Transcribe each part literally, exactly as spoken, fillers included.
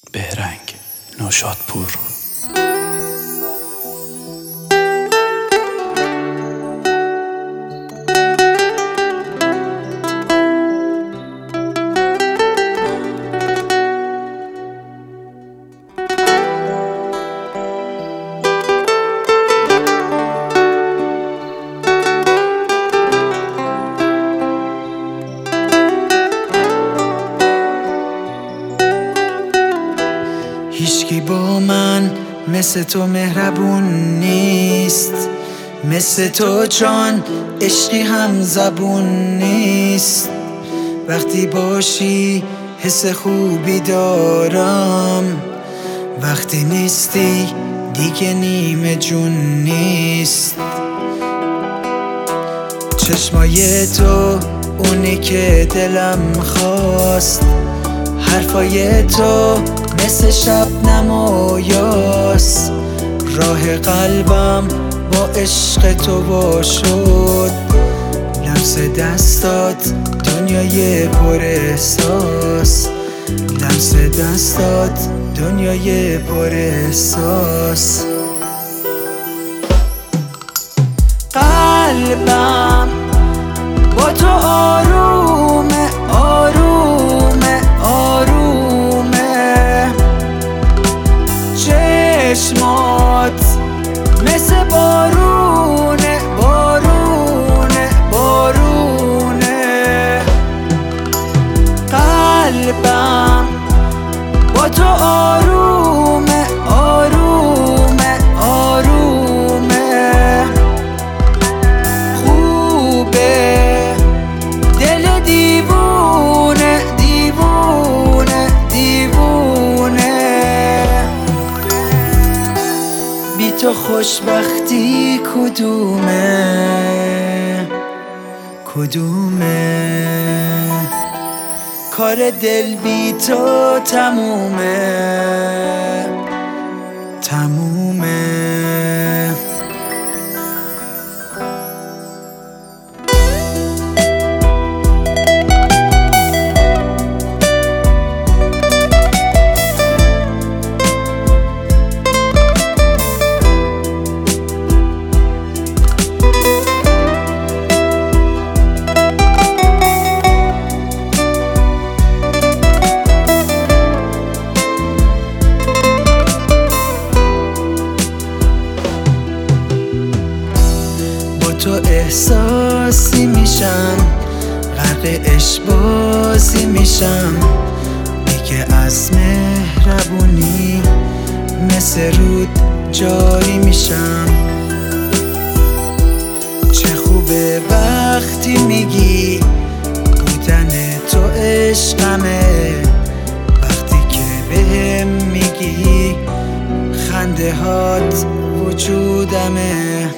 بهرنگ نوشادپور. هیچکی با من مثل تو مهربون نیست، مثل تو جان عشقی هم زبون نیست. وقتی باشی حس خوبی دارم، وقتی نیستی دیگه نیمه جون نیست. چشمای تو اونی که دلم خواست، حرفای تو مثل شب نمایاست. راه قلبم با عشق تو وا شد، لمس دستات دنیای پر احساس، لمس دستات دنیای پر احساس. قلبم با تو آرومه آرومه آرومه، چشمات مثل بارونه بارونه بارونه. قلبم با تو آرومه آرومه آرومه، خوبه دل دیوونه دیوونه دیوونه. بی تو خوشبختی کدومه کدومه، کار دل بی تو تمومه تمومه. تو احساسی میشم، غرق عشق بازی میشم، دیگه از مهربونی مثل رود جاری میشم. چه خوبه وقتی میگی بودن تو عشقمه، وقتی که بهم میگی خنده هات وجودمه.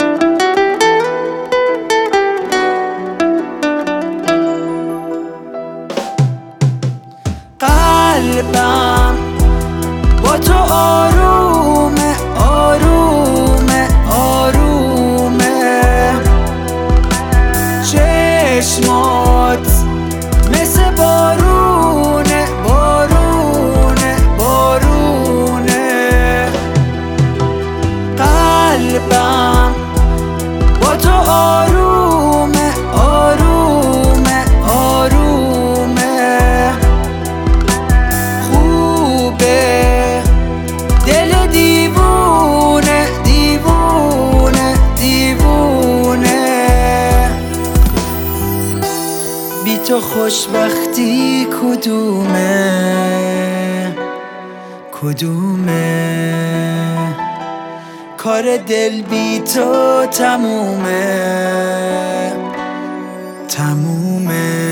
قلبم با تو آرومه آرومه آرومه، چشمات مثل بارونه بارونه بارونه. قلبم با تو آرومه آرومه آرومه، دل دیوونه دیوونه دیوونه. بی تو خوشبختی کدومه کدومه، کار دل بی تو تمومه تمومه.